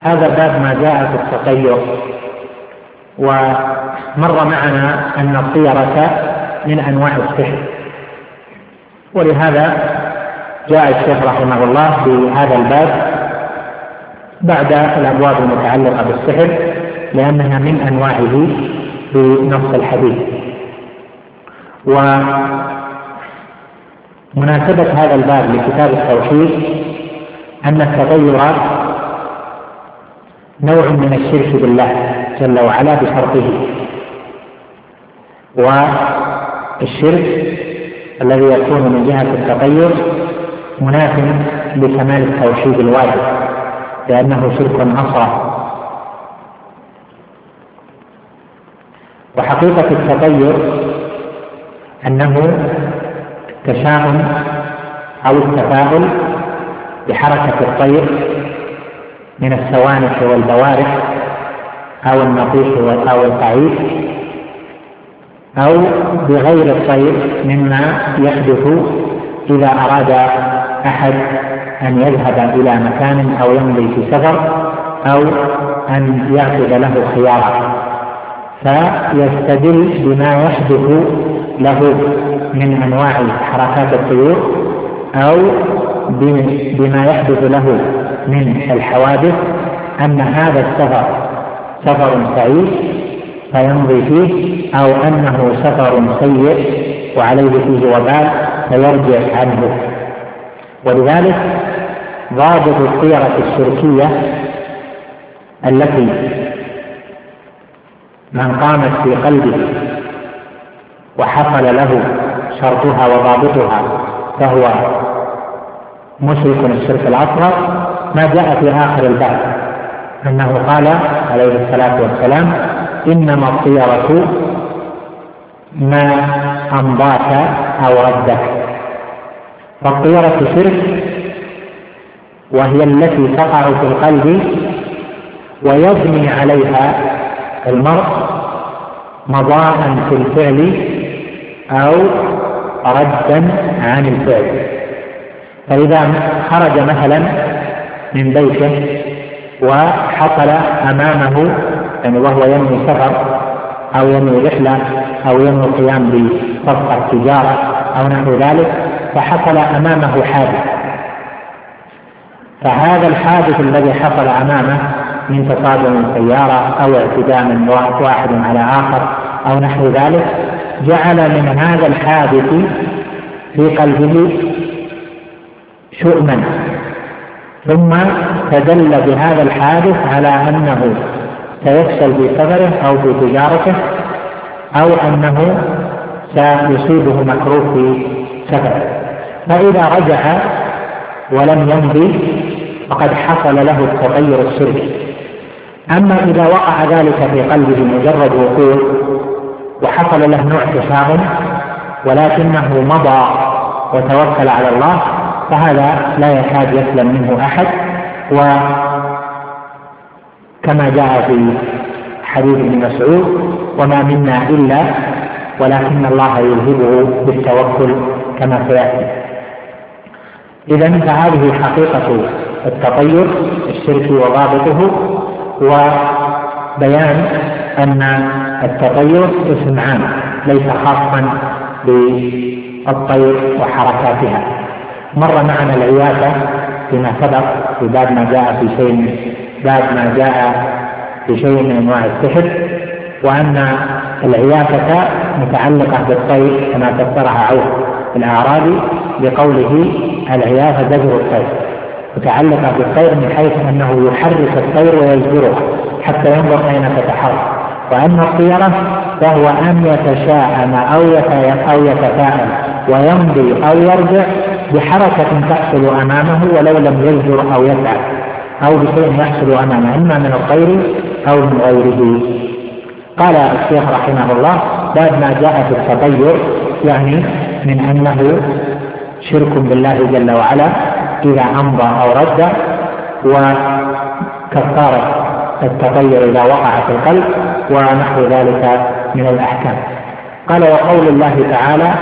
هذا باب ما جاء في التطير. ومر معنا أن الطيرة من أنواع السحر، ولهذا جاء الشيخ رحمه الله بهذا الباب بعد الأبواب المتعلقة بالسحر، لأنها من أنواعه بنص الحديث. ومناسبة هذا الباب لكتاب التوحيد أن التطير نوع من الشرك بالله جل وعلا بشرطه، والشرك الذي يكون من جهة التطير مناف لكمال التوحيد الواجب، لأنه شرك أصغر. وحقيقة التطير أنه التشاؤم أو التفاؤل بحركة الطير من السوانح والبوارق أو النطيح أو القعيد، أو بغير الطير مما يحدث إذا أراد أحد أن يذهب إلى مكان أو يمضي في سفر أو أن يعقد له خيارا، فيستدل بما يحدث له من أنواع حركات الطيور أو بما يحدث له من الحوادث أن هذا السفر سفر سعيد فيمضي فيه، أو أنه سفر سيء وعليه فيه وبال فيرجع عنه. ولذلك ضابط الطيرة الشركية التي من قامت في قلبه وحصل له شرطها وضابطها فهو مشرك الشرك الأصغر، ما جاء في آخر الباب أنه قال عليه الصلاة والسلام: إنما الطيرة ما أمضاك أو ردك. فالطيرة شرك، وهي التي تقع في القلب ويبني عليها المرء مضاء في الفعل أو ردا عن الفعل. فإذا خرج مثلا من بيته وحصل أمامه يعني وهو ينوي سفر أو ينوي رحلة أو ينوي القيام بصفقة تجارة أو نحو ذلك، فحصل أمامه حادث، فهذا الحادث الذي حصل أمامه من تصادم سيارة أو اعتداء من واحد على آخر أو نحو ذلك جعل من هذا الحادث في قلبه شؤما، ثم تدل بهذا الحادث على أنه سيفشل في سفره أو في تجارته أو أنه سيصيبه مكروه في سفره. فإذا رجع ولم يمضي فقد حصل له التغير الشركي. أما إذا وقع ذلك في قلبه مجرد وقوع وحصل له نوع تشاؤم ولكنه مضى وتوكل على الله، فهذا لا يكاد يسلم منه أحد. وكما جاء في حديث ابن مسعود: وما منا إلا ولكن الله يلهبه بالتوكل كما سيأتي. إذن فهذه حقيقة التطير الشركي وضابطه، وبيان أن التطير اسم عام ليس خاصا بالطير وحركاتها. مر معنا العياذة فيما سبق في باب ما جاء في شيء من أنواع السحر، وأن العياذة متعلقة بالطير كما فسرها عوف الأعرابي بقوله: العياذة زجر الطير، متعلقة بالطير من حيث أنه يحرك الطير ويجبرها حتى ينظر أين تتحرك. وأما الطيرة فهو أن يتشاءم أو يتفاءل ويمضي أو يرجع بحركة تحصل أمامه ولو لم يجبر أو يسعى، أو بشيء يحصل أمامه إما من الطير أو من غيره. قال الشيخ رحمه الله: باب ما جاء في التطير، يعني من أنه شرك بالله جل وعلا إذا أمضى أو رد، وكفارة التطير إذا وقع في القلب ونحو ذلك من الأحكام. قال: وقول الله تعالى: